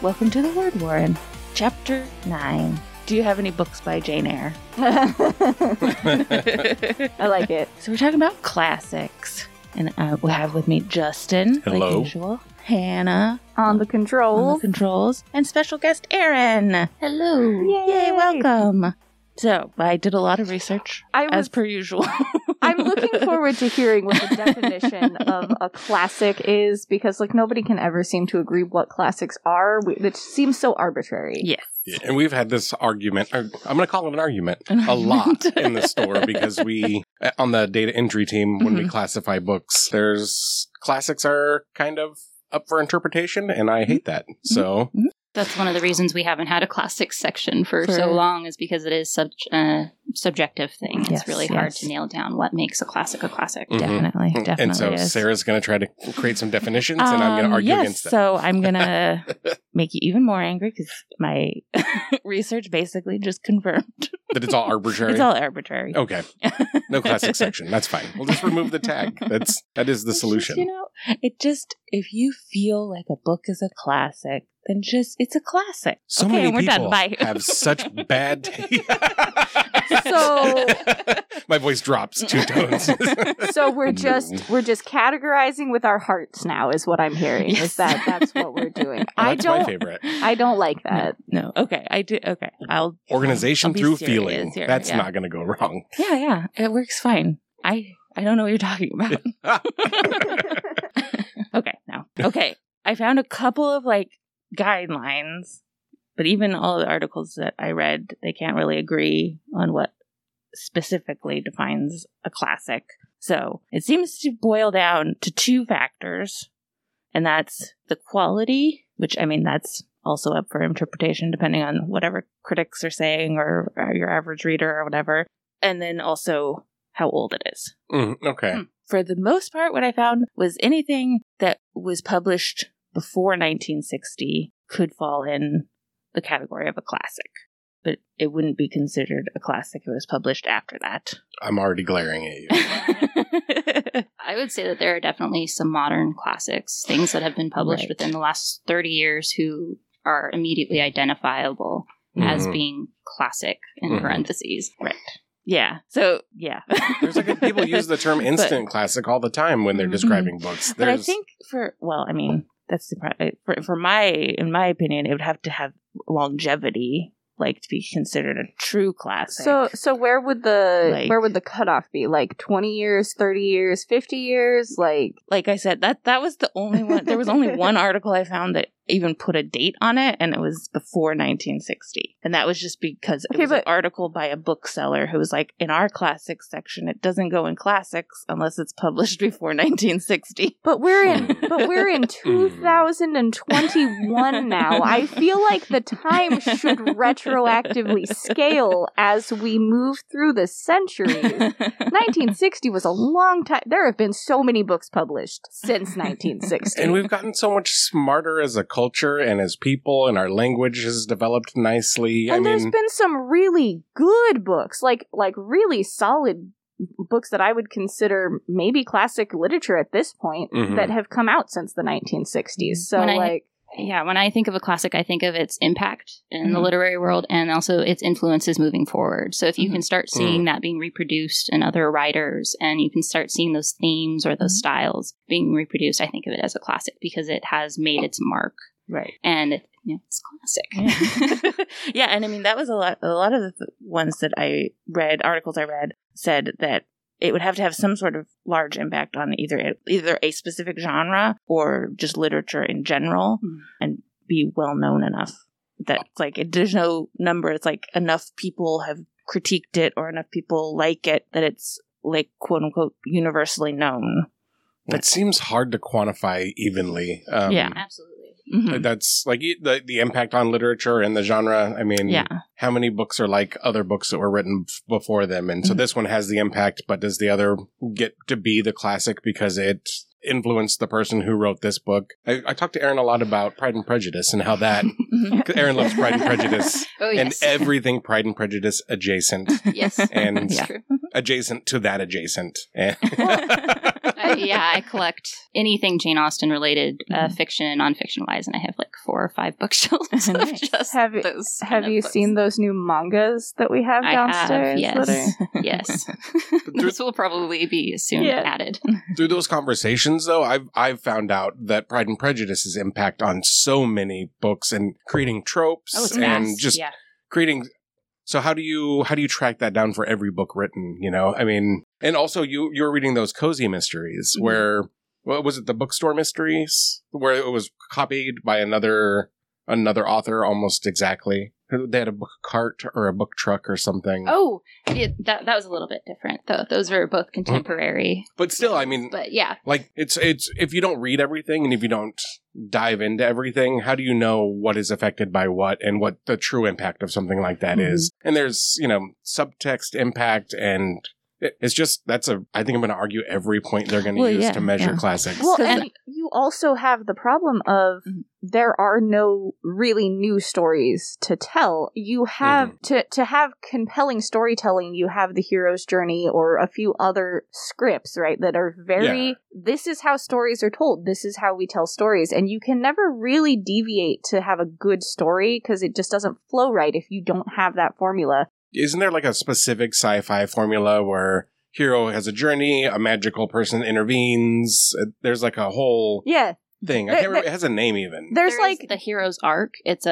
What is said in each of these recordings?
welcome to the Word Warren, Chapter 9. Do you have any books by Jane Eyre? I like it. So we're talking about classics. And we have with me Justin, Hello. like usual, Hannah On the controls. on the controls, and special guest Erin. Hello. Yay, welcome. So I did a lot of research, I as was, per usual. I'm looking forward to hearing what the definition of a classic is, because nobody can ever seem to agree what classics are, which seems so arbitrary. Yes. Yeah, and we've had this argument, or I'm going to call it an argument, a lot in the store because we, on the data entry team, when we classify books, classics are kind of up for interpretation, and I hate that. So That's one of the reasons we haven't had a classics section for so long, is because it is such a subjective thing. Yes, It's really hard to nail down what makes a classic a classic. Definitely. and so is. Sarah's going to try to create some definitions, and I'm going to argue against them. So I'm going to make you even more angry because my research basically just confirmed. That it's all arbitrary? It's all arbitrary. Okay. No classic section. That's fine. We'll just remove the tag. That is the solution. If you feel like a book is a classic, then it's a classic. So okay, many we're people done. Bye. have such bad taste. So My voice drops 2 tones. So we're just categorizing with our hearts now, is what I'm hearing. Yes. Is that's what we're doing? That's my favorite. I don't like that. No. Okay. I do. Okay. Organization I'll be through serious feeling. here, That's yeah. not going to go wrong. Yeah. It works fine. I don't know what you're talking about. Okay. Now. Okay. I found a couple of guidelines, but even all the articles that I read, they can't really agree on what specifically defines a classic. So it seems to boil down to 2 factors, and that's the quality, which that's also up for interpretation depending on whatever critics are saying or your average reader or whatever, and then also how old it is. Okay. For the most part, what I found was anything that was published before 1960 could fall in the category of a classic, but it wouldn't be considered a classic if it was published after that. I'm already glaring at you. I would say that there are definitely some modern classics, things that have been published within the last 30 years who are immediately identifiable as being classic in parentheses. Right. Yeah. So, yeah. There's people use the term instant classic all the time when they're describing books. But I think that's in my opinion, it would have to have longevity, to be considered a true classic. So where would the cutoff be? 20 years, 30 years, 50 years? Like I said, that was the only one. There was only one article I found that even put a date on it, and it was before 1960. And that was just because it was an article by a bookseller who was like, in our classics section, it doesn't go in classics unless it's published before 1960. But we're in 2021 now. I feel like the time should retroactively scale as we move through the centuries. 1960 was a long time. There have been so many books published since 1960. And we've gotten so much smarter as a culture and as people, and our language has developed nicely. And there's been some really good books, like really solid books that I would consider maybe classic literature at this point that have come out since the 1960s. So when I think of a classic, I think of its impact in the literary world and also its influences moving forward. So if you can start seeing that being reproduced in other writers, and you can start seeing those themes or those styles being reproduced, I think of it as a classic because it has made its mark. Right. And it's classic. Yeah, and that was a lot of the ones that articles I read said that it would have to have some sort of large impact on either a specific genre or just literature in general, and be well known enough that there's no number. It's enough people have critiqued it or enough people like it that it's quote unquote universally known. It seems hard to quantify evenly. Yeah, absolutely. That's the impact on literature and the genre. How many books are like other books that were written before them? And so this one has the impact, but does the other get to be the classic because it influenced the person who wrote this book? I talked to Erin a lot about Pride and Prejudice and how that... Erin loves Pride and Prejudice. Oh, yes. And everything Pride and Prejudice adjacent. Yes. And That's true. adjacent to that adjacent. I collect anything Jane Austen related, fiction and nonfiction wise, and I have like 4 or 5 bookshelves of just Have you books. seen those new mangas that we have downstairs? Yes. Yes. This will probably be soon added. Through those conversations, though, I've found out that Pride and Prejudice's impact on so many books and creating tropes and just creating. So how do you track that down for every book written? You know, I mean, and also you're reading those cozy mysteries where, what was it, the bookstore mysteries, where it was copied by another author almost exactly. They had a book cart or a book truck or something. Oh, that was a little bit different though. Those were both contemporary. But still, I mean, like it's if you don't read everything and if you don't dive into everything, how do you know what is affected by what and what the true impact of something like that is? And there's, subtext impact, and it's just, I think I'm going to argue every point they're going to use to measure classics. Well, and you also have the problem of there are no really new stories to tell. You have to have compelling storytelling. You have the hero's journey or a few other scripts, right? That are very, this is how stories are told. This is how we tell stories. And you can never really deviate to have a good story because it just doesn't flow right if you don't have that formula. Isn't there like a specific sci-fi formula where hero has a journey, a magical person intervenes? There's like a whole thing. I can't remember. It has a name even. There's like the hero's arc. It's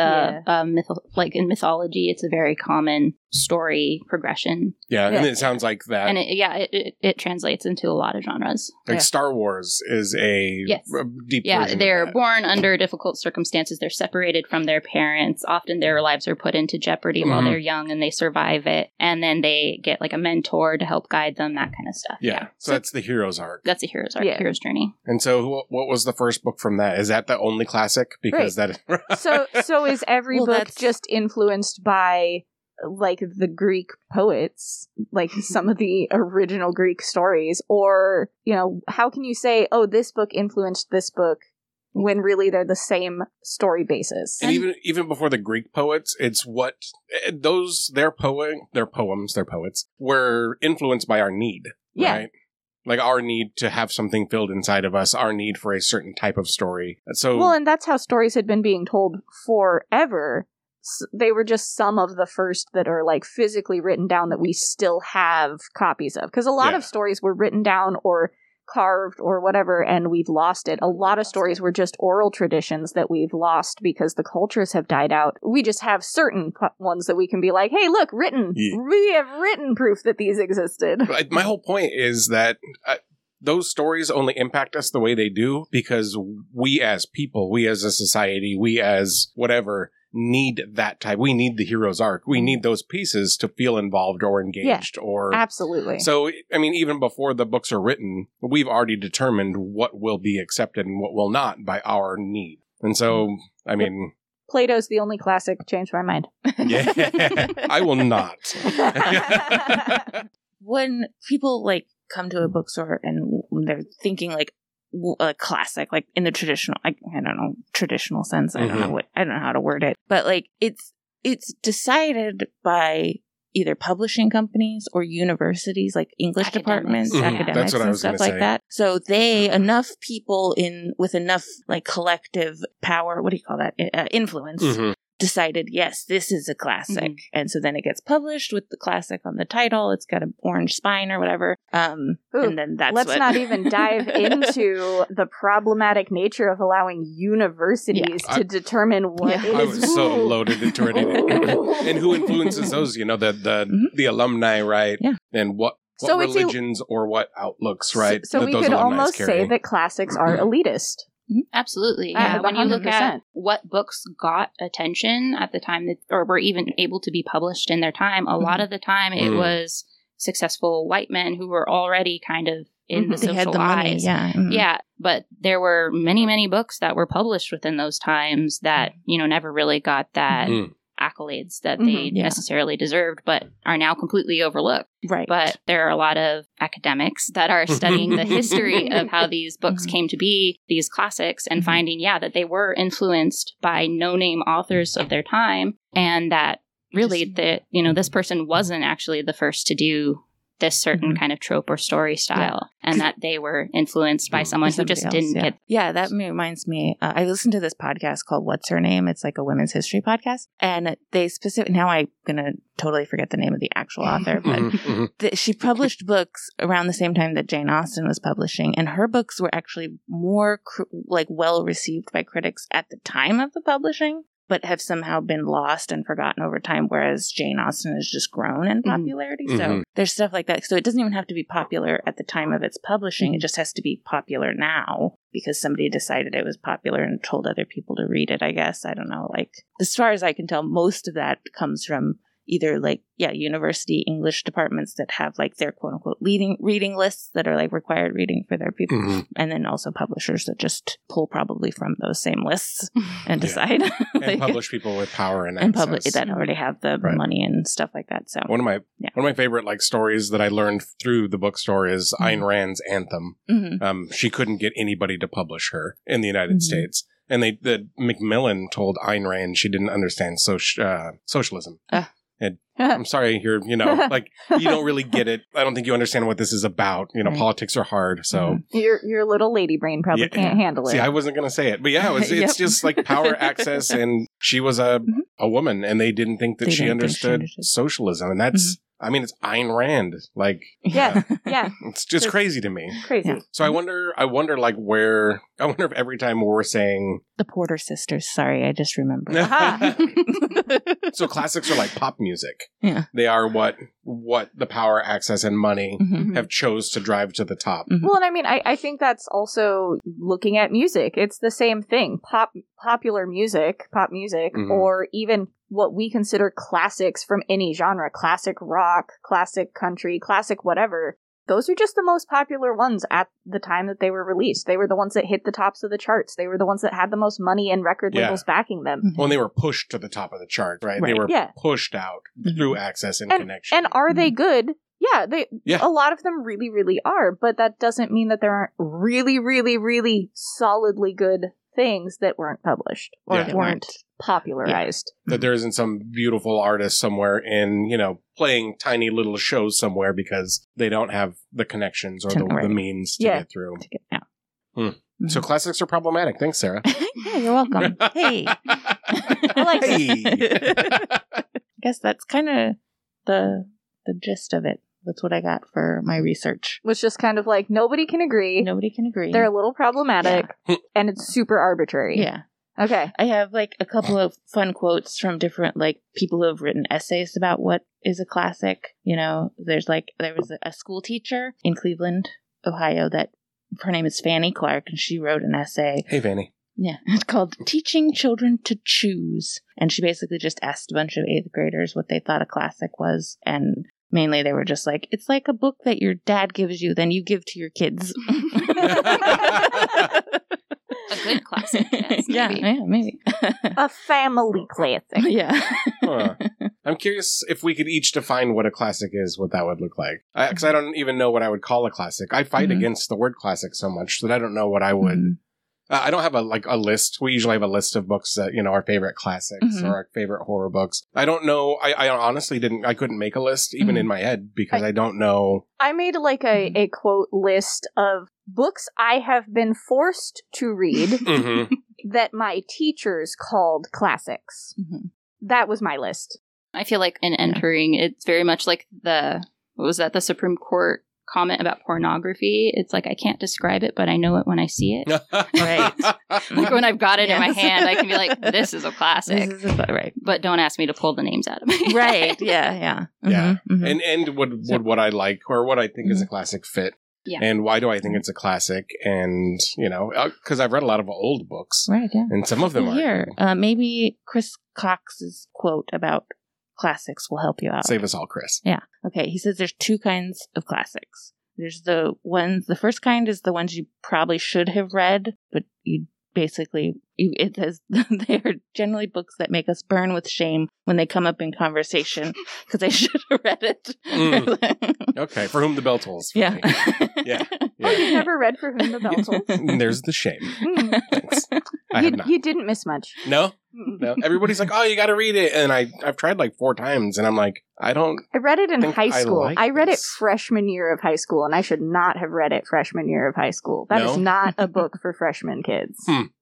like in mythology, it's a very common story progression. Yeah, and it sounds like that. And it translates into a lot of genres. Like Star Wars is a deep version they're of that. Born under difficult circumstances. They're separated from their parents. Often their lives are put into jeopardy while they're young, and they survive it. And then they get like a mentor to help guide them, that kind of stuff. Yeah. So that's the hero's arc. That's a hero's arc, hero's journey. And so what was the first book from that? Is that the only classic? Because that is... So is every book just influenced by like the Greek poets, like some of the original Greek stories? Or, how can you say, oh, this book influenced this book when really they're the same story basis? And even before the Greek poets, it's what their poets were influenced by our need, right? Like our need to have something filled inside of us, our need for a certain type of story. And that's how stories had been being told forever. They were just some of the first that are like physically written down that we still have copies of. Because a lot of stories were written down or carved or whatever, and we've lost it. A lot of stories were just oral traditions that we've lost because the cultures have died out. We just have certain ones that we can be like, hey, look, written. Yeah. We have written proof that these existed. My whole point is that those stories only impact us the way they do because we as people, we as a society, we as whatever, need that type. We need the hero's arc. We need those pieces to feel involved or engaged. Absolutely. So, I mean, even before the books are written, we've already determined what will be accepted and what will not by our need. And so, I mean... Plato's the only classic. Changed my mind. Yeah, I will not. When people come to a bookstore and they're thinking a classic, like in the traditional, I don't know, traditional sense. I don't know how to word it, but it's decided by either publishing companies or universities, like English departments, academics, and stuff like that. So enough people with enough collective power, what do you call that? Influence. Decided, yes, this is a classic. And so then it gets published with the classic on the title. It's got an orange spine or whatever. And then let's not even dive into the problematic nature of allowing universities to determine what is. I was so loaded into it. And who influences those? The alumni, right? Yeah. And what religions or what outlooks, right? So we could almost say that classics are elitist. Absolutely. Yeah. When you look at what books got attention at the time or were even able to be published in their time, a lot of the time it was successful white men who were already kind of in the social had the money, eyes. Yeah. But there were many, many books that were published within those times that, never really got that accolades that they necessarily deserved, but are now completely overlooked. Right. But there are a lot of academics that are studying the history of how these books came to be, these classics, and finding, that they were influenced by no-name authors of their time, and that really this person wasn't actually the first to do this certain kind of trope or story style, and that they were influenced by someone who just didn't get. Yeah, that reminds me. I listened to this podcast called What's Her Name? It's like a women's history podcast. And they now I'm going to totally forget the name of the actual author, but she published books around the same time that Jane Austen was publishing. And her books were actually more well received by critics at the time of the publishing, but have somehow been lost and forgotten over time, whereas Jane Austen has just grown in popularity. So there's stuff like that. So it doesn't even have to be popular at the time of its publishing. It just has to be popular now because somebody decided it was popular and told other people to read it, I guess. I don't know. As far as I can tell, most of that comes from either university English departments that have their quote unquote reading lists that are required reading for their people. And then also publishers that just pull probably from those same lists and decide. And publish people with power and access. That already have the money and stuff like that. So one of my favorite stories that I learned through the bookstore is Ayn Rand's Anthem. She couldn't get anybody to publish her in the United States. And Macmillan told Ayn Rand she didn't understand socialism. And I'm sorry, you don't really get it. I don't think you understand what this is about. Politics are hard. So your little lady brain probably can't handle it. See, I wasn't going to say it, but it's just power, access, and she was a woman, and they didn't think that she understood socialism, and that's. I mean, it's Ayn Rand. Yeah. It's just crazy to me. Crazy. Yeah. So I wonder, where. I wonder if every time we're saying the Porter sisters. Sorry, I just remembered. So classics are like pop music. Yeah, they are what the power, access, and money have chose to drive to the top. Well, and I mean, I think that's also looking at music. It's the same thing. Popular music, pop music, or even what we consider classics from any genre, classic rock, classic country, classic whatever. Those are just the most popular ones at the time that they were released. They were the ones that hit the tops of the charts. They were the ones that had the most money and record labels backing them. Well, they were pushed to the top of the charts, right? They were pushed out through access and connection. And are they good? Yeah, a lot of them really, really are. But that doesn't mean that there aren't really, really, really solidly good things that weren't published or weren't popularized. That there isn't some beautiful artist somewhere in, playing tiny little shows somewhere because they don't have the connections or the means to get through. So classics are problematic. Thanks, Sarah. Yeah, you're welcome. Hey. I like it. I guess that's kind of the gist of it. That's what I got for my research. Was just kind of nobody can agree. Nobody can agree. They're a little problematic, and it's super arbitrary. Yeah. Okay. I have a couple of fun quotes from different people who have written essays about what is a classic. There was a school teacher in Cleveland, Ohio, that her name is Fanny Clark, and she wrote an essay. Hey, Fanny. Yeah, it's called Teaching Children to Choose. And she basically just asked a bunch of 8th graders what they thought a classic was. And mainly they were just it's like a book that your dad gives you, then you give to your kids. A good classic, yes, maybe. Yeah, maybe. A family classic. Yeah. I'm curious if we could each define what a classic is, what that would look like. Because I don't even know what I would call a classic. I fight against the word classic so much that I don't know what I would... I don't have a list. We usually have a list of books that, our favorite classics or our favorite horror books. I don't know. I honestly I couldn't make a list even in my head because I don't know. I made a quote list of books I have been forced to read that my teachers called classics. That was my list. I feel like in entering, it's very much like the Supreme Court comment about pornography. It's I can't describe it, but I know it when I see it. Right. When I've got it in my hand, I can be this is a classic. Right. But don't ask me to pull the names out of it. Right. Yeah. Yeah. And would what I like or what I think is a classic fit? Yeah. And why do I think it's a classic? And, because I've read a lot of old books. Right, yeah. And some of them are. Here, maybe Chris Cox's quote about classics will help you out. Save us all, Chris. Yeah. Okay. He says there's 2 kinds of classics. There's the first kind is the ones you probably should have read, but you basically It says they are generally books that make us burn with shame when they come up in conversation because I should have read it. Okay, For Whom the Bell Tolls. Yeah. Yeah. Oh, you've never read For Whom the Bell Tolls? There's the shame. Thanks. You didn't miss much. No? No. Everybody's like, oh, you got to read it. And I've tried like 4 times, and I'm like, I read it in high school. I read it freshman year of high school, and I should not have read it freshman year of high school. That is not a book for freshman kids.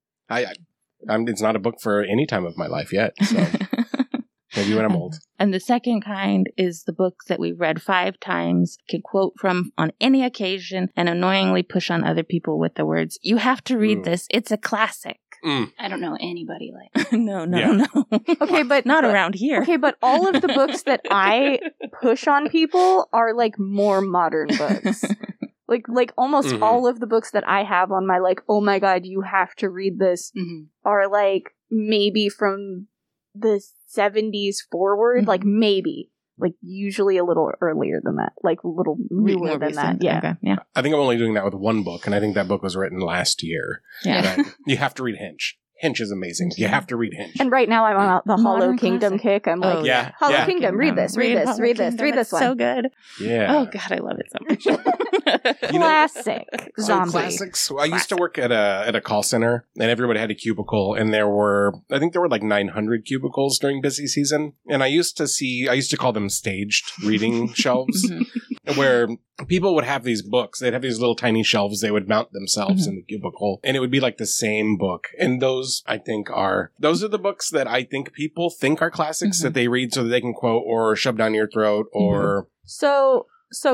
It's not a book for any time of my life yet. So maybe when I'm old. And the second kind is the books that we've read 5 times, can quote from on any occasion, and annoyingly push on other people with the words, "You have to read this. It's a classic." I don't know anybody like No. Okay, but not around here. Okay, but all of the books that I push on people are like more modern books. Like almost all of the books that I have on my like, oh my god, you have to read this are like maybe from the 70s forward, like maybe. Like usually a little earlier than that, like a little newer than that. Yeah. Okay. Yeah. I think I'm only doing that with one book, and I think that book was written last year. Yeah. Right? You have to read Hinch. Hinch is amazing. You have to read Hinch. And right now I'm on the Hollow Kingdom kick. I'm like, Hollow Kingdom, read this one. So good. Yeah. Oh god, I love it so much. Classic zombie. Classics. I used to work at a call center, and everybody had a cubicle, and I think there were like 900 cubicles during busy season. And I used to call them staged reading shelves, where people would have these books. They'd have these little tiny shelves they would mount themselves in the cubicle, and it would be like the same book. And those are the books that I think people think are classics that they read so that they can quote or shove down your throat or. So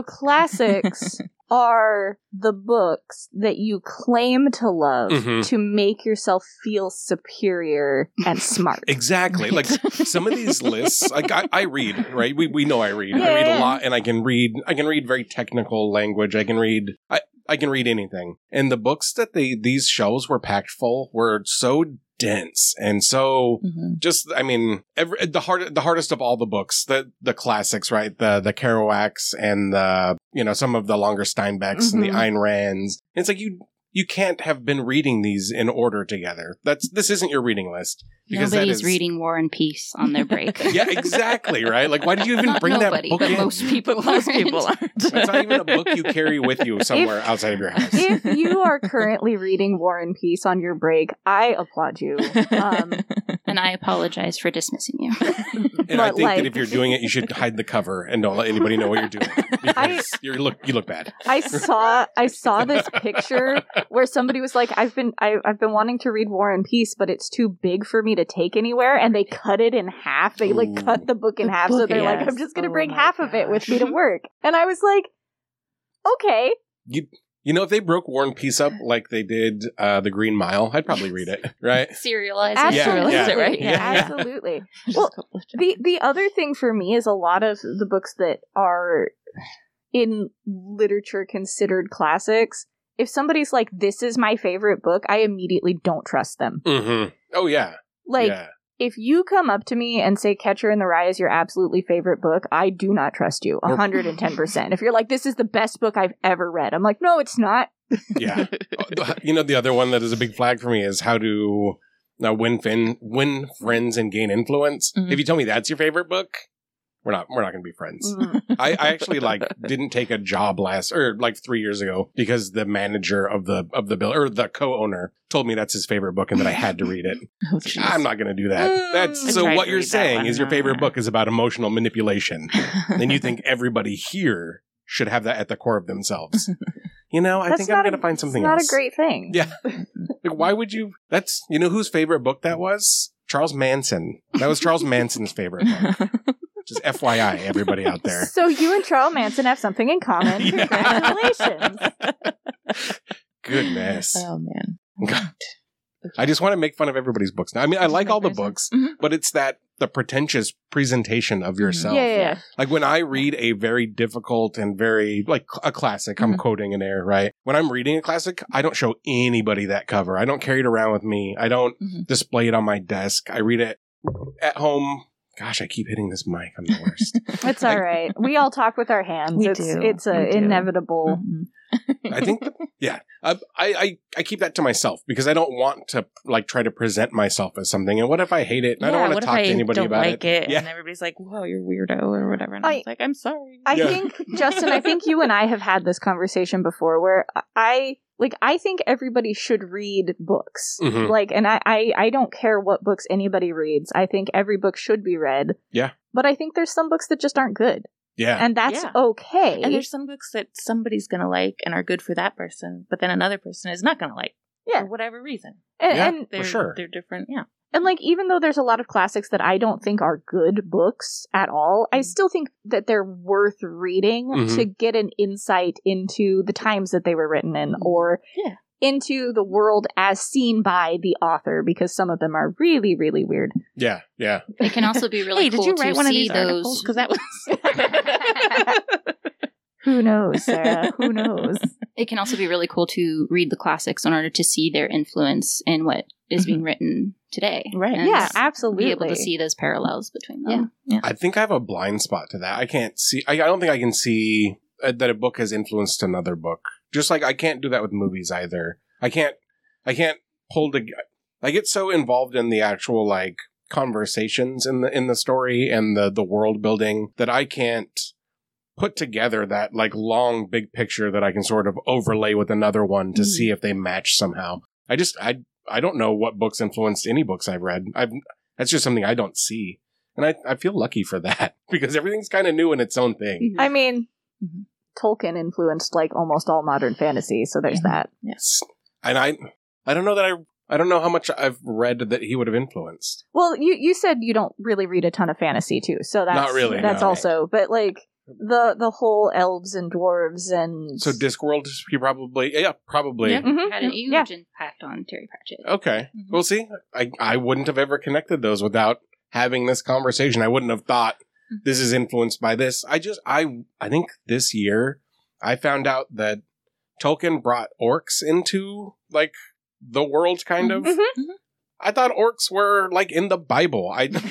classics are the books that you claim to love to make yourself feel superior and smart. Exactly. Like some of these lists, like I read, right? We know I read. I read a lot, and I can read very technical language. I can read anything. And the books that these shelves were packed full were so dense and so just, I mean, the hardest of all the books, the classics, right? The Kerouacs and some of the longer Steinbecks and the Ayn Rands. It's like you can't have been reading these in order together. This isn't your reading list. Because nobody's reading War and Peace on their break. Yeah, exactly, right? Like, why did you even bring that book but in? Most people aren't. It's not even a book you carry with you somewhere outside of your house. If you are currently reading War and Peace on your break, I applaud you. And I apologize for dismissing you. And I think that if you're doing it, you should hide the cover and don't let anybody know what you're doing. Because you look bad. I saw this picture where somebody was like, I've been wanting to read War and Peace, but it's too big for me to take anywhere, and they cut it in half. They cut the book in half, so they're like, I'm just gonna bring half of it with me to work. And I was like, okay. You know, if they broke War and Peace up like they did The Green Mile, I'd probably read it, right? Serialize it, right? Yeah, absolutely. Well, the other thing for me is a lot of the books that are in literature considered classics, if somebody's like, this is my favorite book, I immediately don't trust them. Oh, yeah. If you come up to me and say Catcher in the Rye is your absolutely favorite book, I do not trust you 110%. If you're like, this is the best book I've ever read, I'm like, no, it's not. Yeah. The other one that is a big flag for me is how to win friends and gain influence. If you tell me that's your favorite book, we're not going to be friends. I actually didn't take a job 3 years ago because the manager of the bill, or the co-owner, told me that's his favorite book and that I had to read it. I'm not going to do that. So what you're saying is your favorite book is about emotional manipulation. And you think everybody here should have that at the core of themselves. I think I'm going to find something else. It's not a great thing. Yeah. Why would you? That's, whose favorite book that was? Charles Manson. That was Charles Manson's favorite book. Just FYI, everybody out there. So you and Charles Manson have something in common. Congratulations. Goodness. Oh, man. God. I just want to make fun of everybody's books now. I mean, I like all the books, but it's the pretentious presentation of yourself. Yeah. Like when I read a very difficult and very, a classic, I'm quoting an air, right? When I'm reading a classic, I don't show anybody that cover. I don't carry it around with me. I don't display it on my desk. I read it at home. Gosh, I keep hitting this mic. I'm the worst. It's all right. We all talk with our hands. It's inevitable. I think, yeah. I keep that to myself because I don't want to like try to present myself as something. And what if I hate it and I don't want to talk to anybody about it? Yeah. And everybody's like, "Whoa, you're weirdo" or whatever. And I was like, "I'm sorry." I think, Justin, I think you and I have had this conversation before where I think everybody should read books. Mm-hmm. Like, and I don't care what books anybody reads. I think every book should be read. Yeah. But I think there's some books that just aren't good. Yeah. And that's okay. And there's some books that somebody's going to like and are good for that person, but then another person is not going to like for whatever reason. And for sure. They're different, yeah. And like, even though there's a lot of classics that I don't think are good books at all, I still think that they're worth reading to get an insight into the times that they were written in or into the world as seen by the author, because some of them are really, really weird. Yeah, yeah. It can also be really cool did you write to one see of these those. articles? Because that was... Who knows, Sarah? Who knows? It can also be really cool to read the classics in order to see their influence in what is being written today. Right. And Yeah, absolutely. be able to see those parallels between them. Yeah. I think I have a blind spot to that. I can't see. I don't think I can see that a book has influenced another book. Just like I can't do that with movies either. I can't pull the. I get so involved in the actual like conversations in the story and the world building that I can't put together that like long big picture that I can sort of overlay with another one to see if they match somehow. I don't know what books influenced any books I've read. That's just something I don't see. And I feel lucky for that because everything's kind of new in its own thing. I mean, Tolkien influenced like almost all modern fantasy, so there's that. Yes. And I don't know that I don't know how much I've read that he would have influenced. Well, you said you don't really read a ton of fantasy too, so that's Not really, that's no. also, but like the whole elves and dwarves and So Discworld, he probably. Yeah. Mhm. Had a huge impact on Terry Pratchett. Okay. We'll see. I wouldn't have ever connected those without having this conversation. I wouldn't have thought this is influenced by this. I think this year I found out that Tolkien brought orcs into like the world kind of. I thought orcs were like in the Bible.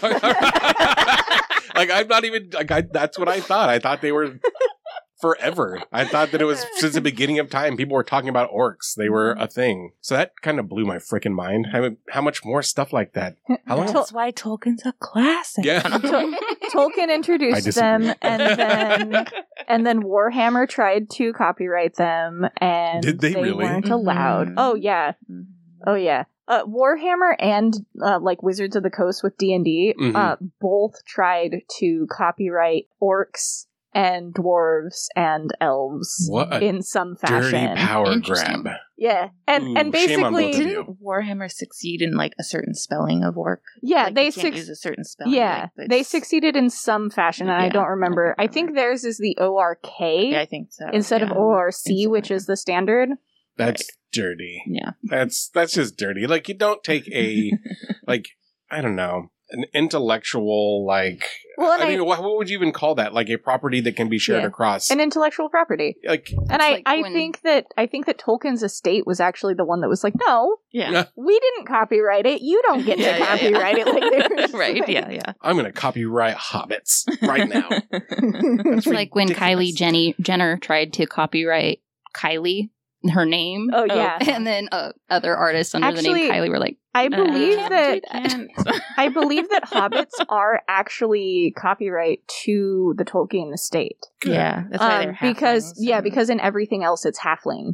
Like I'm not even like that's what I thought. I thought they were forever. I thought that it was since the beginning of time. People were talking about orcs. They were a thing. So that kind of blew my freaking mind. I mean, how much more stuff like that? How long? That's why Tolkien's a classic. Yeah. Tolkien introduced them, and then Warhammer tried to copyright them, and Did they really? weren't allowed. Oh yeah, oh yeah. Warhammer and like Wizards of the Coast with D&D both tried to copyright orcs and dwarves and elves in some fashion. Dirty power grab. Yeah, and basically, didn't Warhammer succeed in like a certain spelling of orc? Yeah, like, they use a certain spelling. Yeah, like they succeeded in some fashion, and I don't remember. I think theirs is the ORK. Yeah, I think so. Instead of ORC, which is the standard. That's dirty. Yeah, that's just dirty. Like you don't take a like I don't know. An intellectual, like, well, I mean, what would you even call that? Like a property that can be shared across an intellectual property. Like, and I think that Tolkien's estate was actually the one that was like, no, we didn't copyright it. You don't get to copyright it. Like, right? Yeah. I'm going to copyright Hobbits right now. It's like when Kylie Jenner tried to copyright Kylie, her name. Oh yeah, and then other artists under the name Kylie were like, I believe I believe that hobbits are actually copyright to the Tolkien estate. Good. Yeah, that's why they're halflings. because in everything else it's halfling.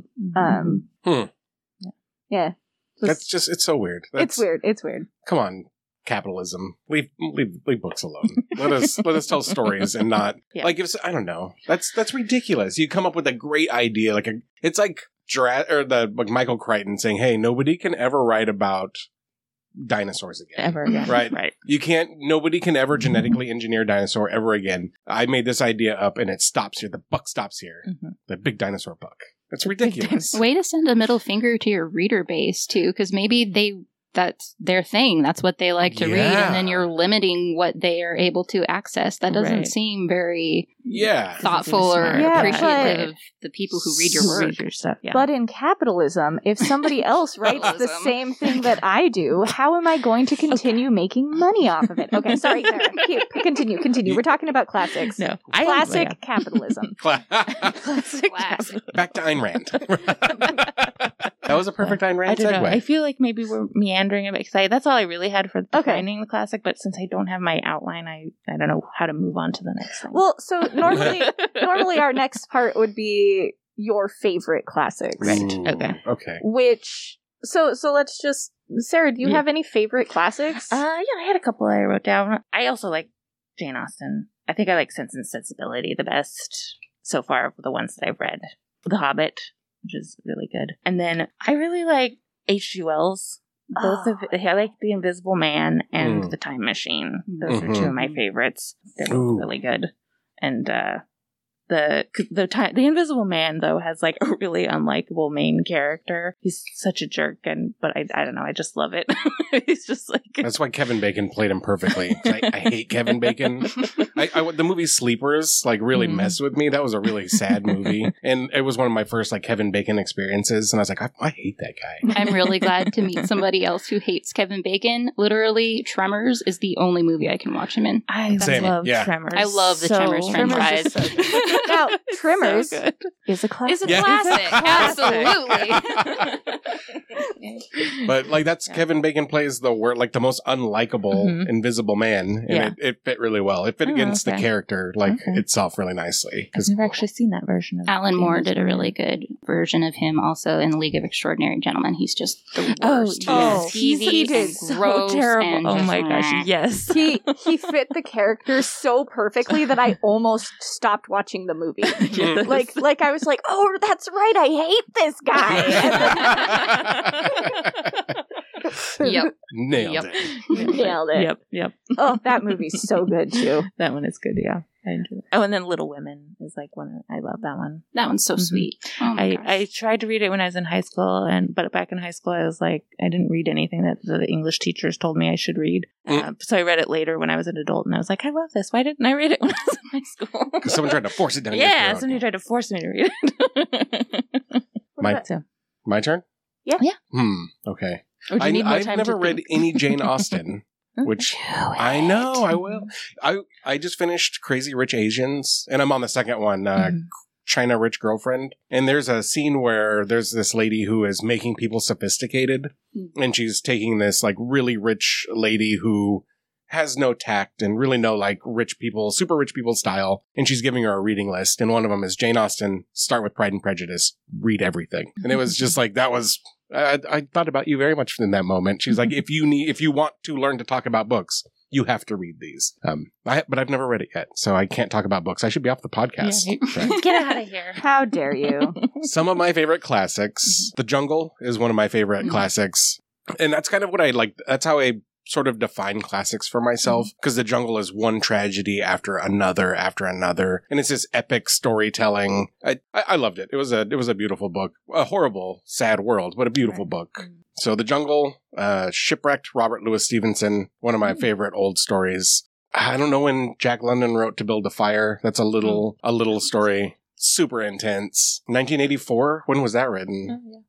Yeah, that's just it's so weird. It's weird. Come on, capitalism. Leave books alone. Let us tell stories and not like if I don't know. That's ridiculous. You come up with a great idea it's like Michael Crichton saying, "Hey, nobody can ever write about dinosaurs again. Ever again." Right. Nobody can ever genetically engineer a dinosaur ever again. I made this idea up and it stops here. The buck stops here. The big dinosaur buck. That's ridiculous. Way to send a middle finger to your reader base, too, because maybe they that's their thing. That's what they like to read. And then you're limiting what they are able to access. That doesn't seem very thoughtful or appreciative of the people who read your work. Your stuff, But in capitalism, if somebody else writes the same thing that I do, how am I going to continue making money off of it? Okay, sorry, Sarah. Continue. We're talking about classics. No. Classic capitalism. Classic. Back to Ayn Rand. That was a perfect Ayn Rand I don't segue. know. I feel like maybe we're meandering a bit because that's all I really had for defining the classic. But since I don't have my outline, I don't know how to move on to the next thing. Well, so normally our next part would be your favorite classics, Right. Ooh, okay. Which so let's just Sarah. Do you have any favorite classics? Yeah, I had a couple I wrote down. I also like Jane Austen. I think I like Sense and Sensibility the best so far of the ones that I've read. The Hobbit, which is really good. And then I really like H.G. Wells. I like The Invisible Man and The Time Machine. Those are two of my favorites. They're both really good. And the Invisible Man though has like a really unlikable main character. He's such a jerk, but I don't know. I just love it. He's just like that's why Kevin Bacon played him perfectly. I hate Kevin Bacon. The movie Sleepers like really messed with me. That was a really sad movie, and it was one of my first like Kevin Bacon experiences. And I was like, I hate that guy. I'm really glad to meet somebody else who hates Kevin Bacon. Literally, Tremors is the only movie I can watch him in. I love Tremors. I love the Tremors franchise. Now, Tremors is a classic. Absolutely. But like that's Kevin Bacon plays the most unlikable Invisible Man, and it fit really well. It fit against the character itself really nicely. I've never actually seen that version of Alan Moore did a really good version of him also in League of Extraordinary Gentlemen. He's just the worst. He did so terrible. Oh my gosh, yes. He fit the character so perfectly that I almost stopped watching the movie. Yes. Like I was like, oh, that's right, I hate this guy. Yep. Nailed it. Yep. Oh, that movie's so good too. That one is good, yeah. I enjoy it. Oh, and then Little Women is like I love that one. That one's so sweet. Oh I tried to read it when I was in high school, but back in high school I was like, I didn't read anything that the English teachers told me I should read. So I read it later when I was an adult, and I was like, I love this. Why didn't I read it when I was in high school? Because someone tried to force it down your throat. Yeah, somebody tried to force me to read it. My turn? Yeah. Okay. I've never read any Jane Austen. Which I know I will. I just finished Crazy Rich Asians, and I'm on the second one, China Rich Girlfriend. And there's a scene where there's this lady who is making people sophisticated, and she's taking this like really rich lady who has no tact and really no like super rich people style, and she's giving her a reading list, and one of them is Jane Austen. Start with Pride and Prejudice. Read everything, and it was just like that was. I thought about you very much in that moment. She's like, if you want to learn to talk about books, you have to read these. But I've never read it yet, so I can't talk about books. I should be off the podcast. Yeah, get out of here. How dare you? Some of my favorite classics. The Jungle is one of my favorite classics. And that's kind of what I like. That's how I sort of define classics for myself, because The Jungle is one tragedy after another, and it's this epic storytelling. I loved it. It was a beautiful book. A horrible, sad world, but a beautiful book. So The Jungle, Shipwrecked, Robert Louis Stevenson, one of my favorite old stories. I don't know when Jack London wrote To Build a Fire. That's a little story. Super intense. 1984. When was that written?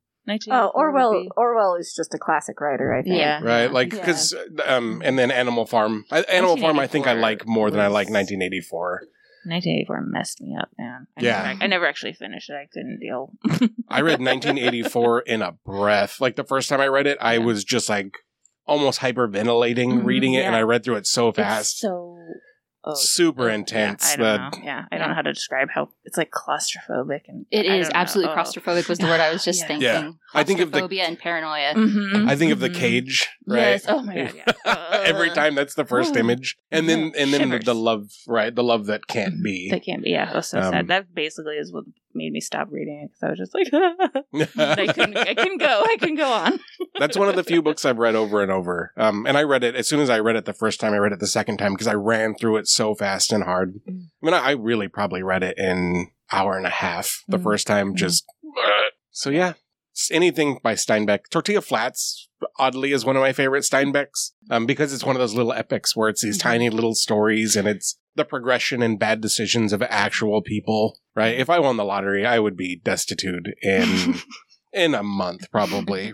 Orwell is just a classic writer, I think. Yeah. Right? Like, because, and then Animal Farm. Animal Farm I think I like more than I like 1984. 1984 messed me up, man. I never actually finished it. I couldn't deal. I read 1984 in a breath. Like, the first time I read it, I was just like almost hyperventilating reading it, and I read through it so fast. It's so... super intense. I don't know. Yeah, I don't know how to describe how it's like claustrophobic, and it is absolutely claustrophobic was the word I was just thinking. Yeah. I think of claustrophobia and paranoia. I think of The Cage, right? Yes. Oh my god! Yeah. Every time that's the first image, and then the love, right? The love that can't be. That can't be. Yeah, it was so sad. That basically is what made me stop reading it, because I was just like, I couldn't go on. That's one of the few books I've read over and over. And I read it as soon as I read it the first time. I read it the second time because I ran through it so fast and hard. I mean, I really probably read it in an hour and a half the first time. Just so yeah. anything by Steinbeck. Tortilla Flats, oddly, is one of my favorite Steinbecks, because it's one of those little epics where it's these tiny little stories, and it's the progression and bad decisions of actual people, right? If I won the lottery, I would be destitute in a month, probably.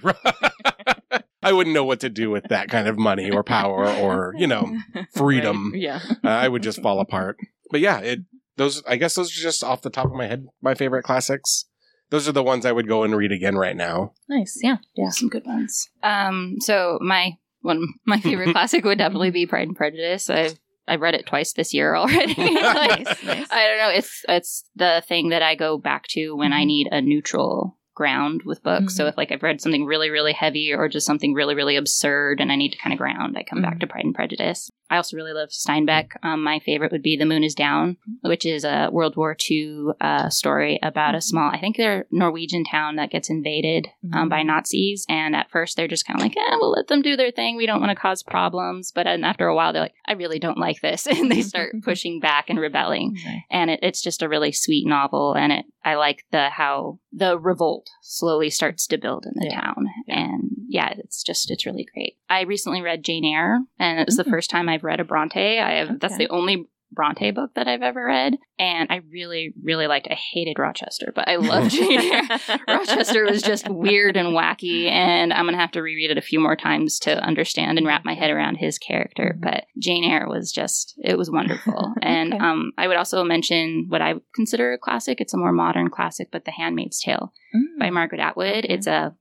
I wouldn't know what to do with that kind of money or power or, freedom. Right. Yeah. I would just fall apart. But yeah, I guess those are just off the top of my head, my favorite classics. Those are the ones I would go and read again right now. Nice. Yeah. Some good ones. So my favorite classic would definitely be Pride and Prejudice. I've read it twice this year already. Nice. I don't know. It's the thing that I go back to when I need a neutral ground with books. So if I've read something really, really heavy or just something really, really absurd and I need to kind of ground, I come back to Pride and Prejudice. I also really love Steinbeck. My favorite would be The Moon is Down, which is a World War II story about a small, I think they're Norwegian town that gets invaded by Nazis. And at first they're just kind of like, we'll let them do their thing. We don't want to cause problems. But after a while, they're like, I really don't like this. And they start pushing back and rebelling. And it's just a really sweet novel. And I like how the revolt slowly starts to build in the town. And it's really great. I recently read Jane Eyre, and it was the first time I've read a Bronte. That's the only Bronte book that I've ever read, and I really, really liked it. I hated Rochester, but I loved Jane Eyre. Rochester was just weird and wacky, and I'm going to have to reread it a few more times to understand and wrap my head around his character, but Jane Eyre was it was wonderful. And I would also mention what I consider a classic. It's a more modern classic, but The Handmaid's Tale by Margaret Atwood. It's a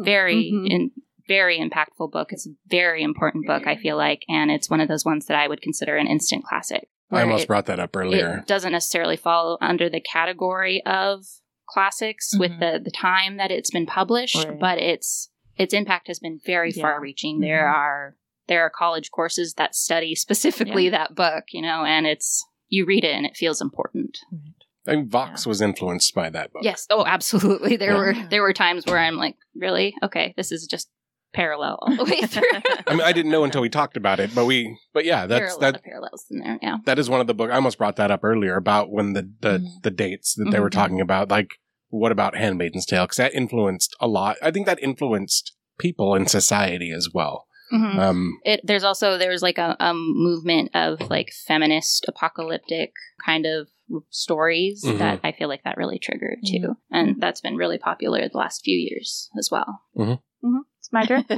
very impactful book. It's a very important book, I feel like, and it's one of those ones that I would consider an instant classic. I almost brought that up earlier. It doesn't necessarily fall under the category of classics with the time that it's been published, but its impact has been very far-reaching. There are college courses that study specifically that book, and you read it and it feels important. I think Vox was influenced by that book. Yes. Oh, absolutely. There were times where I'm like, really? Okay, this is just parallel all the way through. I mean, I didn't know until we talked about it, but yeah, there are a lot of parallels in there. Yeah, that is one of the books. I almost brought that up earlier about when the dates that they were talking about. Like, what about Handmaid's Tale? Because that influenced a lot. I think that influenced people in society as well. There was like a movement of like feminist apocalyptic kind of stories that I feel like that really triggered too, and that's been really popular the last few years as well. It's my turn.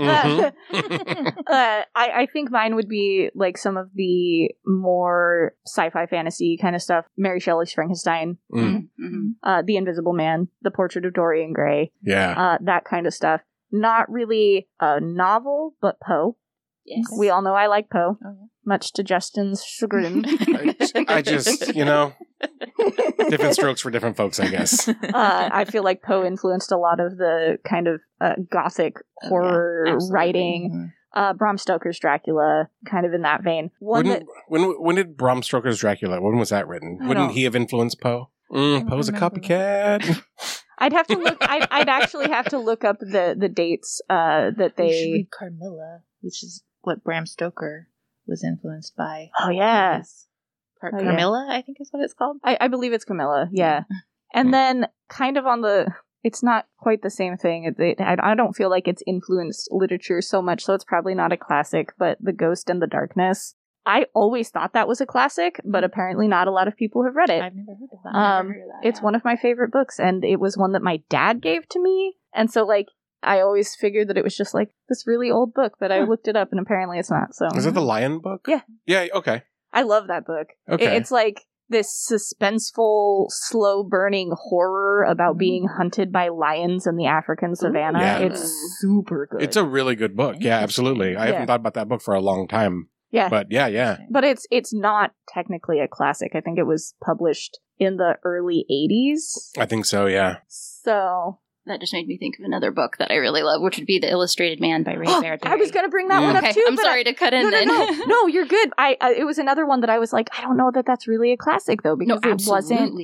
I think mine would be like some of the more sci-fi fantasy kind of stuff. Mary Shelley's Frankenstein, The Invisible Man, The Portrait of Dorian Gray, that kind of stuff. Not really a novel, but Poe. Yes. We all know I like Poe, much to Justin's chagrin. I just, different strokes for different folks, I guess. I feel like Poe influenced a lot of the kind of gothic horror writing. Bram Stoker's Dracula, kind of in that vein. When did Bram Stoker's Dracula, when was that written? Wouldn't he have influenced Poe? Poe's a copycat. I'd have to look. I'd actually have to look up the dates that they. You should read Carmilla, which is what Bram Stoker was influenced by. Oh yeah, Carmilla, I think is what it's called. I believe it's Camilla. Yeah, and then kind of on the. It's not quite the same thing. I don't feel like it's influenced literature so much, so it's probably not a classic. But The Ghost and the Darkness. I always thought that was a classic, but apparently not a lot of people have read it. I've never heard of that. It's one of my favorite books, and it was one that my dad gave to me. And so, like, I always figured that it was just, like, this really old book, but I looked it up, and apparently it's not. So is it the Lion book? Yeah. Yeah, okay. I love that book. Okay. It's like this suspenseful, slow-burning horror about being hunted by lions in the African savannah. Yeah. It's super good. It's a really good book. Yeah, absolutely. I haven't thought about that book for a long time. Yeah. But yeah. But it's not technically a classic. I think it was published in the early 80s. I think so, yeah. So that just made me think of another book that I really love, which would be The Illustrated Man by Ray Bradbury. I was going to bring that one up too. I'm sorry to cut in then. No, you're good. It was another one that I was like, I don't know that that's really a classic though, because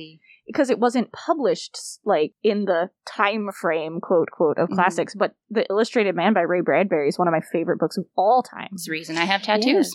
because it wasn't published like in the time frame, quote, of classics, but The Illustrated Man by Ray Bradbury is one of my favorite books of all time. It's the reason I have tattoos.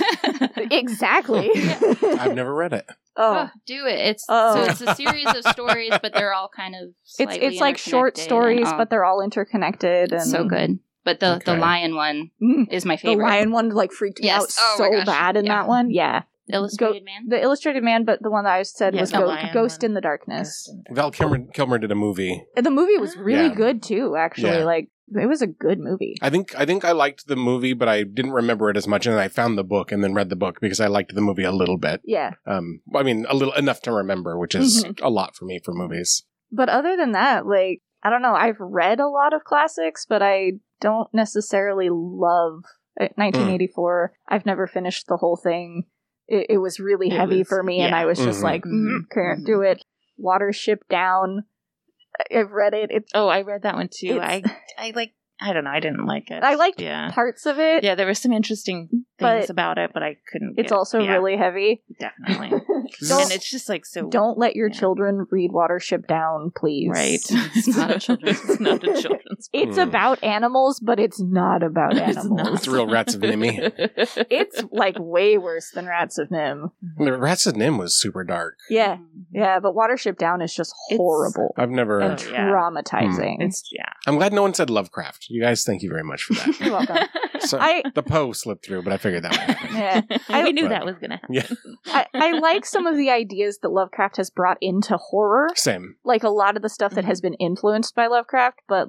Exactly. I've never read it. Oh, do it. So it's a series of stories, but they're all kind of slightly it's like short stories, but they're all interconnected. And so good. But the lion one is my favorite. The lion one like freaked me out so bad in that one. Yeah. Illustrated Man? The Illustrated Man, but the one that I said was Ghost in the Darkness. Val Kilmer did a movie. The movie was really good too, actually. Yeah. Like, it was a good movie. I think I liked the movie, but I didn't remember it as much, and I found the book and then read the book because I liked the movie a little bit. Yeah. I mean, enough to remember, which is a lot for me for movies. But other than that, like, I don't know, I've read a lot of classics, but I don't necessarily love 1984. I've never finished the whole thing. It was really heavy for me, and I was just like, can't do it. Watership Down. I've read it. I read that one too. I don't know. I didn't like it. I liked parts of it. Yeah, there were some interesting things about it, but I couldn't. It's also really heavy. Definitely. And it's just like so. Don't let your children read Watership Down, please. Right. It's not a children's book. It's about animals, but it's not about animals. It's real Rats of Nimmy. It's like way worse than Rats of Nim. The Rats of Nim was super dark. Yeah. Yeah, but Watership Down is just horrible. I've never... And traumatizing. I'm glad no one said Lovecraft. You guys, thank you very much for that. You're welcome. So, the Poe slipped through, but I figured that would happen. Yeah. We knew that was going to happen. Yeah. I like some of the ideas that Lovecraft has brought into horror. Same. Like a lot of the stuff that has been influenced by Lovecraft, but...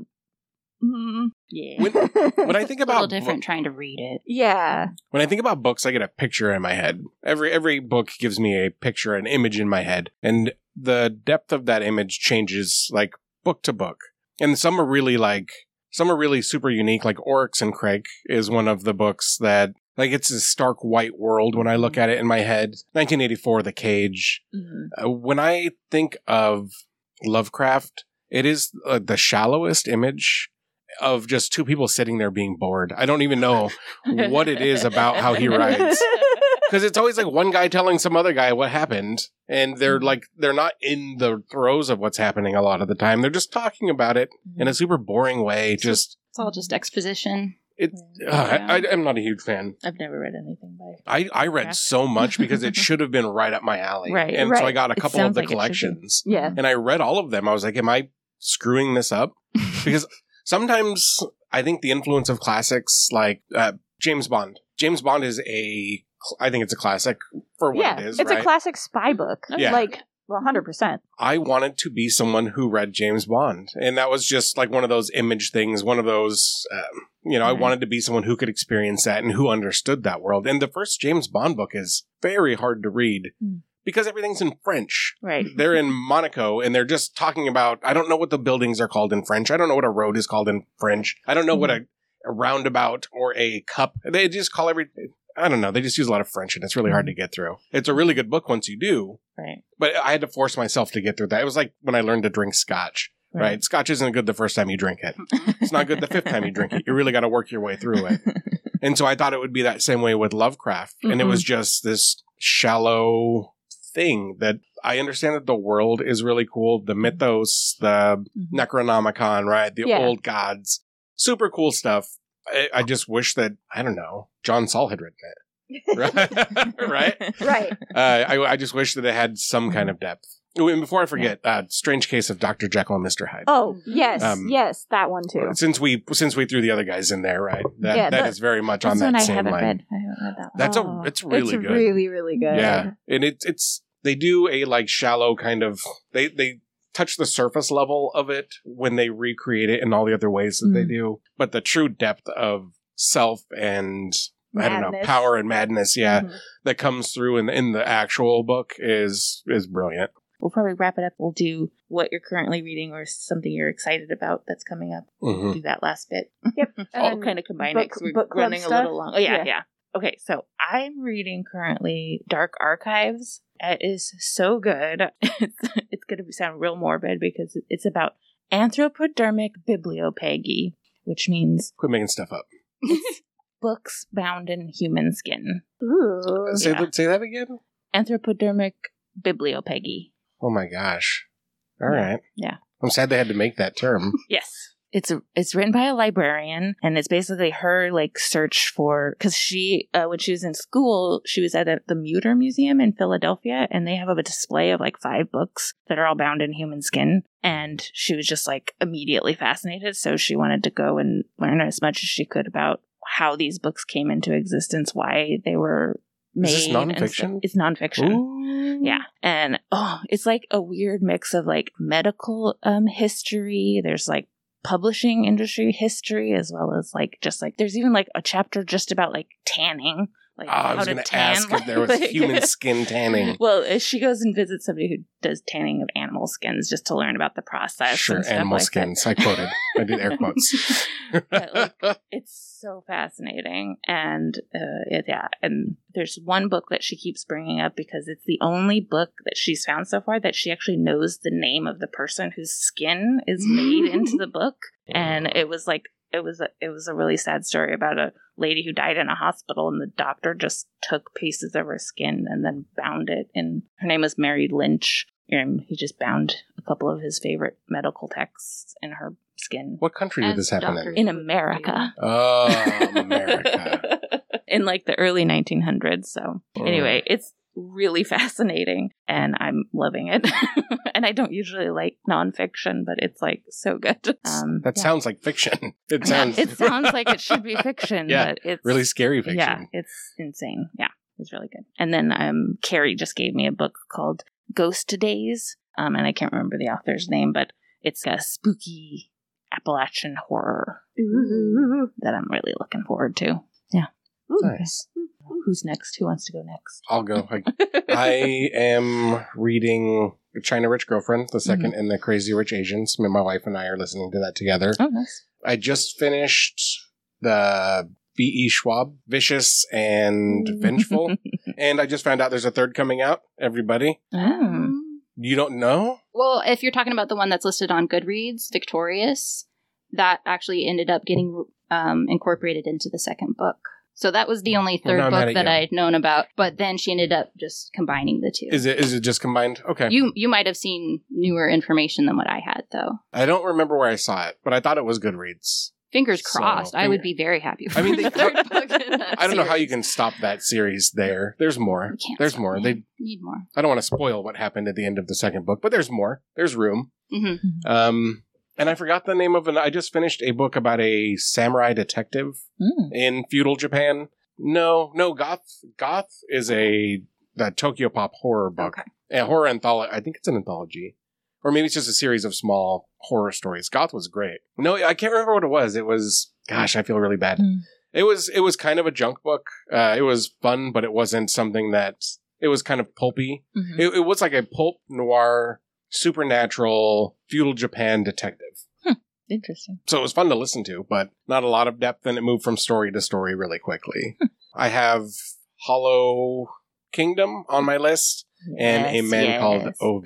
Yeah. When I think about... a little different trying to read it. Yeah. When I think about books, I get a picture in my head. Every book gives me a picture, an image in my head. And the depth of that image changes, like, book to book. And some are really super unique, like Oryx and Crake is one of the books that, like, it's a stark white world when I look at it in my head. 1984, The Cage. When I think of Lovecraft, it is the shallowest image of just two people sitting there being bored. I don't even know what it is about how he writes. Because it's always like one guy telling some other guy what happened, and they're not in the throes of what's happening a lot of the time. They're just talking about it in a super boring way. It's all just exposition. I'm not a huge fan. I've never read anything by I read so much because it should have been right up my alley. Right. And so I got a couple of the collections. Yeah. And I read all of them. I was like, am I screwing this up? Because sometimes I think the influence of classics like James Bond. James Bond is I think it's a classic for what it is. It's a classic spy book. Yeah. Like, 100%. I wanted to be someone who read James Bond. And that was just like one of those image things, one of those, I wanted to be someone who could experience that and who understood that world. And the first James Bond book is very hard to read because everything's in French. Right. They're in Monaco and they're just talking about, I don't know what the buildings are called in French. I don't know what a road is called in French. I don't know what a roundabout or a cup. They just call I don't know. They just use a lot of French, and it's really hard to get through. It's a really good book once you do. Right. But I had to force myself to get through that. It was like when I learned to drink scotch, right? Scotch isn't good the first time you drink it. It's not good the fifth time you drink it. You really got to work your way through it. And so I thought it would be that same way with Lovecraft. And it was just this shallow thing that I understand that the world is really cool. The mythos, the Necronomicon, right? The old gods. Super cool stuff. I just wish that, I don't know, John Saul had written it. Right? I just wish that it had some kind of depth. And before I forget, Strange Case of Dr. Jekyll and Mr. Hyde. Oh, yes, yes, that one too. Since we threw the other guys in there, right? That is very much on that same line. I haven't read that one. It's really good. It's really, really good. Yeah. And it's they do a like shallow kind of, they touch the surface level of it when they recreate it in all the other ways that they do. But the true depth of self and, madness. I don't know, power and madness, that comes through in the actual book is brilliant. We'll probably wrap it up. We'll do what you're currently reading or something you're excited about that's coming up. We'll do that last bit. Yep. All kind of combine it because we're running a little long. Oh, yeah. Okay, so I'm reading currently Dark Archives. It is so good. It's going to sound real morbid because it's about anthropodermic bibliopegy, which means... Quit making stuff up. It's books bound in human skin. Ooh. Say that again? Anthropodermic bibliopegy. Oh my gosh. All right. Yeah. I'm sad they had to make that term. Yes. It's written by a librarian, and it's basically her like search for, because she when she was in school, she was at the Mutter Museum in Philadelphia, and they have a display of like 5 books that are all bound in human skin, and she was just like immediately fascinated, so she wanted to go and learn as much as she could about how these books came into existence, why they were made. Is this nonfiction? It's nonfiction. Ooh. Yeah. And it's like a weird mix of like medical history. There's like publishing industry history, as well as like just like there's even like a chapter just about like tanning. Like I was going to ask if there was human skin tanning. Well, she goes and visits somebody who does tanning of animal skins just to learn about the process. Sure, and stuff animal like skins. I quoted. I did air quotes. But, like, it's so fascinating, and and there's one book that she keeps bringing up because it's the only book that she's found so far that she actually knows the name of the person whose skin is made into the book, and it was like. It was a really sad story about a lady who died in a hospital, and the doctor just took pieces of her skin and then bound it. And her name was Mary Lynch. And he just bound a couple of his favorite medical texts in her skin. What country did this happen in? In America. Oh, America. In like the early 1900s. So anyway, it's really fascinating, and I'm loving it. And I don't usually like nonfiction, but it's like so good. That sounds like fiction. It sounds like it should be fiction, but it's really scary fiction. Yeah, it's insane. Yeah, it's really good. And then Carrie just gave me a book called Ghost Days, and I can't remember the author's name, but it's a spooky Appalachian horror that I'm really looking forward to. Yeah. Nice. Who's next? Who wants to go next? I'll go. I am reading China Rich Girlfriend, the second in the Crazy Rich Asians. Me and my wife and I are listening to that together. Oh, nice. I just finished the B.E. Schwab, Vicious and Vengeful. And I just found out there's a third coming out, everybody. Oh. You don't know? Well, if you're talking about the one that's listed on Goodreads, Victorious, that actually ended up getting incorporated into the second book. So that was the only third book that I'd known about, but then she ended up just combining the two. Is it just combined? Okay. You might have seen newer information than what I had, though. I don't remember where I saw it, but I thought it was Goodreads. Fingers crossed. I would be very happy with the third book in that I don't know how you can stop that series there. There's more. There's more. They need more. I don't want to spoil what happened at the end of the second book, but there's more. There's room. Mm-hmm. And I forgot the name of it. I just finished a book about a samurai detective in feudal Japan. No, Goth is the Tokyo Pop horror book. Okay. A horror anthology. I think it's an anthology. Or maybe it's just a series of small horror stories. Goth was great. No, I can't remember what it was. It was, gosh, I feel really bad. It was kind of a junk book. It was fun, but it wasn't something that, it was kind of pulpy. It was like a pulp noir, supernatural, feudal Japan detective. Interesting. So it was fun to listen to, but not a lot of depth, and it moved from story to story really quickly. I have Hollow Kingdom on my list, and A Man Called Ove.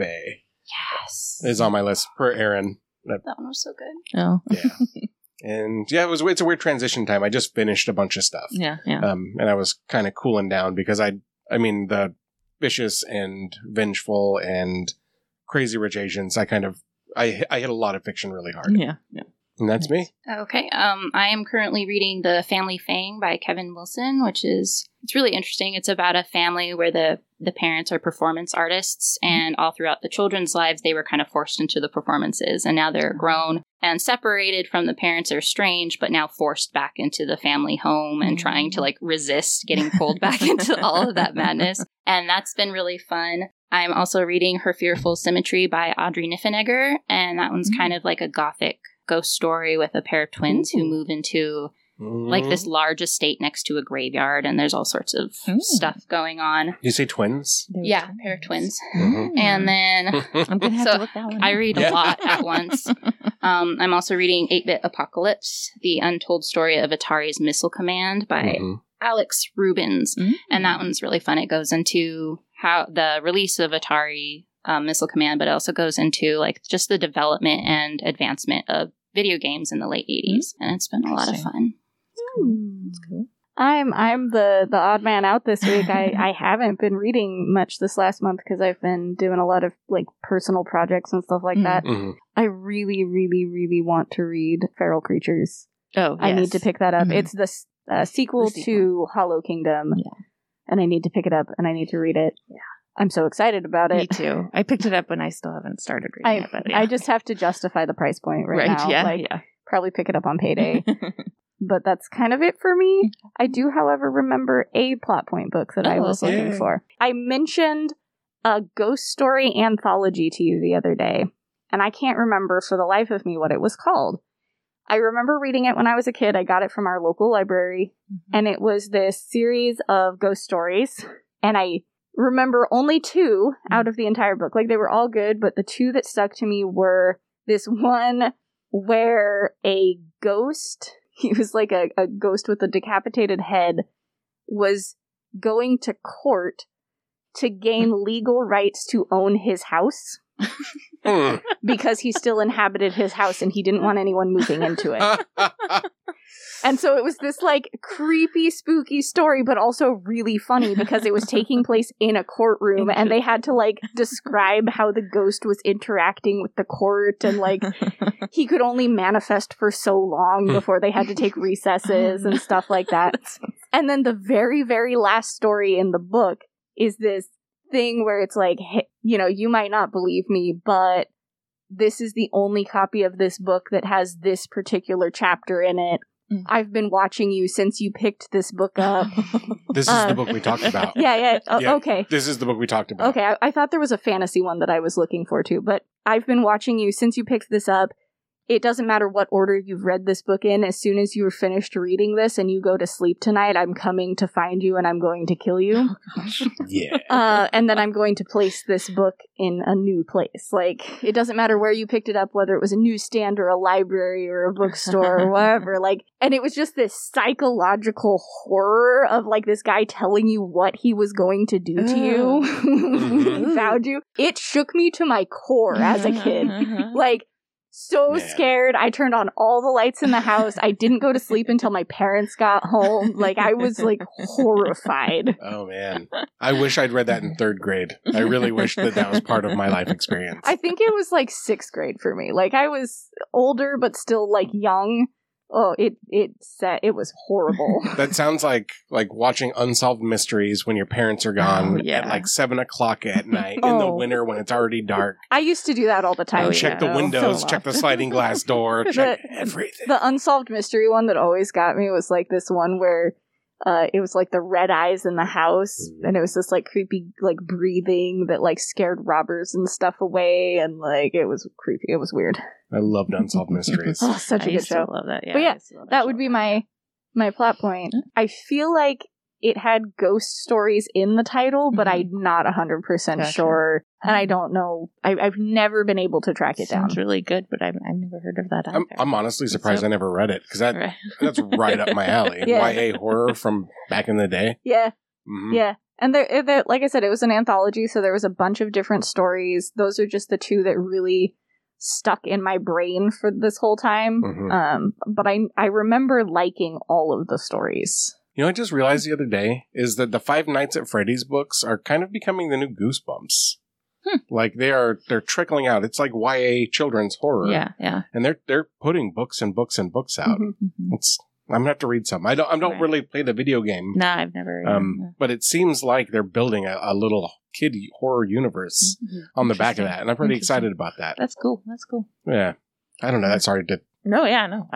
Yes. Is on my list per Aaron. That one was so good. Oh. Yeah. And yeah, it's a weird transition time. I just finished a bunch of stuff. Yeah. And I was kind of cooling down because I mean, the Vicious and Vengeful and Crazy Rich Asians, I hit a lot of fiction really hard. Yeah. And that's me. Okay. I am currently reading The Family Fang by Kevin Wilson, it's really interesting. It's about a family where the parents are performance artists, and all throughout the children's lives, they were kind of forced into the performances, and now they're grown and separated from the parents. They're estranged, but now forced back into the family home and trying to resist getting pulled back into all of that madness. And that's been really fun. I'm also reading Her Fearful Symmetry by Audrey Niffenegger, and that one's kind of like a gothic ghost story with a pair of twins who move into this large estate next to a graveyard, and there's all sorts of stuff going on. You say twins? Yeah, a pair of twins. And then I'm gonna have to look that one. I read a lot at once. I'm also reading 8-Bit Apocalypse, the untold story of Atari's Missile Command by Alex Rubens. And that one's really fun. It goes into how the release of Atari Missile Command, but it also goes into just the development and advancement of video games in the late 80s. And it's been a lot of fun. That's cool. I'm the odd man out this week. I haven't been reading much this last month because I've been doing a lot of like personal projects and stuff like that. Mm-hmm. I really, really, really want to read Feral Creatures. Oh, yes. I need to pick that up. Mm-hmm. It's the sequel to Hollow Kingdom. Yeah. And I need to pick it up and I need to read it. Yeah. I'm so excited about it. Me too. I picked it up and I still haven't started reading it. But yeah. I just have to justify the price point right now. Yeah. Probably pick it up on payday. But that's kind of it for me. I do, however, remember a plot point book that I was looking for. I mentioned a ghost story anthology to you the other day, and I can't remember for the life of me what it was called. I remember reading it when I was a kid. I got it from our local library, and it was this series of ghost stories, and I remember only 2 out of the entire book. Like, they were all good, but the 2 that stuck to me were this one where a ghost... He was like a ghost with a decapitated head, was going to court to gain legal rights to own his house because he still inhabited his house and he didn't want anyone moving into it. And so it was this like creepy, spooky story, but also really funny because it was taking place in a courtroom and they had to like describe how the ghost was interacting with the court and like he could only manifest for so long before they had to take recesses and stuff like that. And then the very, very last story in the book is this thing where it's like, hey, you know, you might not believe me, but this is the only copy of this book that has this particular chapter in it. I've been watching you since you picked this book up. This is the book we talked about. Yeah. Okay. This is the book we talked about. Okay, I thought there was a fantasy one that I was looking for too, but I've been watching you since you picked this up. It doesn't matter what order you've read this book in. As soon as you're finished reading this and you go to sleep tonight, I'm coming to find you and I'm going to kill you. Oh, gosh. Yeah. And then I'm going to place this book in a new place. Like, it doesn't matter where you picked it up, whether it was a newsstand or a library or a bookstore or whatever. Like, and it was just this psychological horror of like this guy telling you what he was going to do to you when he found you. It shook me to my core as a kid. Like, so scared. I turned on all the lights in the house. I didn't go to sleep until my parents got home. Like, I was, like, horrified. Oh, man. I wish I'd read that in 3rd grade. I really wish that was part of my life experience. I think it was, like, 6th grade for me. Like, I was older, but still, like, young. Oh, it was horrible. That sounds like watching Unsolved Mysteries when your parents are gone at like 7 o'clock at night in the winter when it's already dark. I used to do that all the time. Check the windows, check the sliding glass door, check everything. The Unsolved Mystery one that always got me was like this one where it was like the red eyes in the house, and it was this like creepy like breathing that like scared robbers and stuff away, and like it was creepy. It was weird. I loved Unsolved Mysteries. Oh, such a good show. I love that. Yeah, but yeah, that would be my plot point. I feel like it had ghost stories in the title, but I'm not 100% sure, and I don't know. I've never been able to track it down. Sounds really good, but I've never heard of that. I'm honestly surprised I never read it because that's right up my alley. YA horror from back in the day. Yeah, yeah. And there, like I said, it was an anthology, so there was a bunch of different stories. Those are just the 2 that really stuck in my brain for this whole time. But I remember liking all of the stories. You know, I just realized the other day is that the Five Nights at Freddy's books are kind of becoming the new Goosebumps. Like they're trickling out. It's like YA children's horror. Yeah. And they're putting books and books and books out. I'm gonna have to read some. I don't really play the video game. No, I've never. But it seems like they're building a little kid horror universe on the back of that, and I'm pretty excited about that. That's cool. Yeah, I don't know. That's sorry to. No.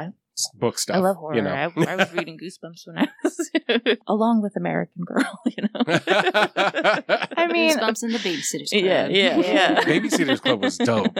Book stuff. I love horror. You know? I was reading Goosebumps when I was along with American Girl. You know, I mean, Goosebumps and the Babysitter's Club. Yeah. Babysitter's Club was dope.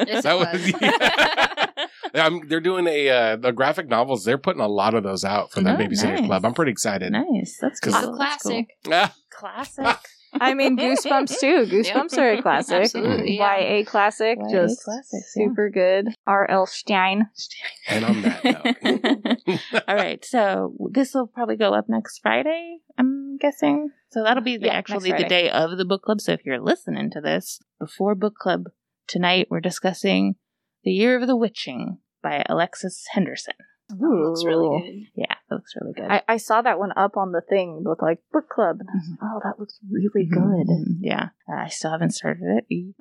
They're doing the graphic novels. They're putting a lot of those out for the Babysitter's Club. I'm pretty excited. Nice. That's cool. It's a classic. Cool. Classic. I mean, Goosebumps too. Goosebumps are a classic. Absolutely, YA classic. YA just classics, super good. R.L. Stein. And on that note. All right. So this will probably go up next Friday, I'm guessing. So that'll be the day of the book club. So if you're listening to this before book club tonight, we're discussing The Year of the Witching by Alexis Henderson. looks really good. Yeah, it looks really good. I saw that one up on the thing with like book club. And I was like, oh, that looks really good. Yeah. I still haven't started it.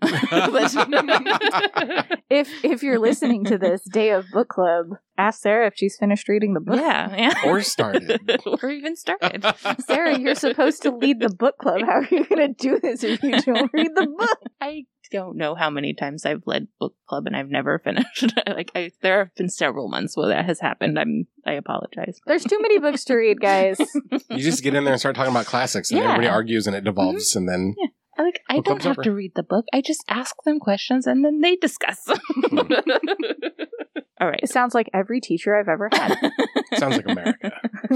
If you're listening to this day of book club, ask Sarah if she's finished reading the book. Yeah. Or started. Or even started. Sarah, you're supposed to lead the book club. How are you going to do this if you don't read the book? I don't know how many times I've led book club and I've never finished. There have been several months where that has happened. I apologize. There's too many books to read, guys. You just get in there and start talking about classics, and everybody argues, and it devolves, and then I don't have to read the book. I just ask them questions, and then they discuss. All right. It sounds like every teacher I've ever had. Sounds like America.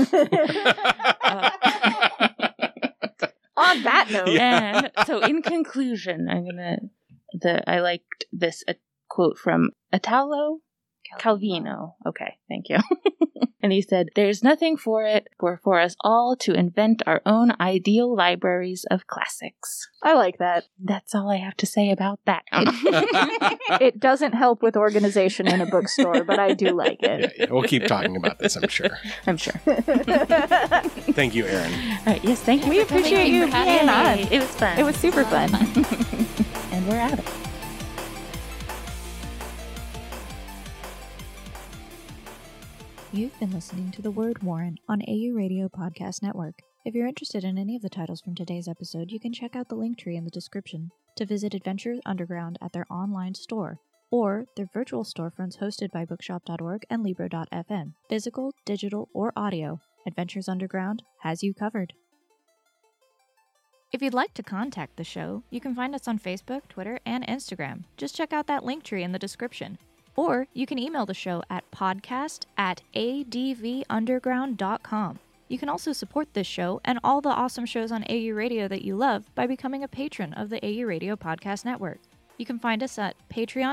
On that note. And so in conclusion, I liked this quote from Italo Calvino. Okay, thank you. And he said, "There's nothing for it for us all to invent our own ideal libraries of classics." I like that. That's all I have to say about that. It doesn't help with organization in a bookstore, but I do like it. Yeah, we'll keep talking about this, I'm sure. I'm sure. Thank you, Erin. All right, yes, thank you. We appreciate you being on. It was fun. It was super fun. And we're out of it. You've been listening to The Word Warren on AU Radio Podcast Network. If you're interested in any of the titles from today's episode, you can check out the link tree in the description to visit Adventures Underground at their online store, or their virtual storefronts hosted by bookshop.org and libro.fm. Physical, digital, or audio, Adventures Underground has you covered. If you'd like to contact the show, you can find us on Facebook, Twitter, and Instagram. Just check out that link tree in the description. Or you can email the show at podcast@advunderground.com. You can also support this show and all the awesome shows on AU Radio that you love by becoming a patron of the AU Radio Podcast Network. You can find us at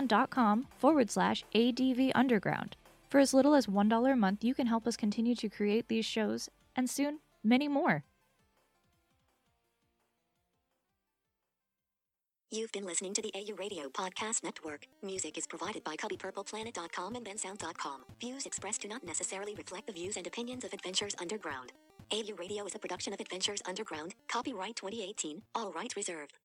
patreon.com/ADVUnderground. For as little as $1 a month, you can help us continue to create these shows, and soon, many more. You've been listening to the AU Radio Podcast Network. Music is provided by CubbyPurplePlanet.com and BenSound.com. Views expressed do not necessarily reflect the views and opinions of Adventures Underground. AU Radio is a production of Adventures Underground. Copyright 2018. All rights reserved.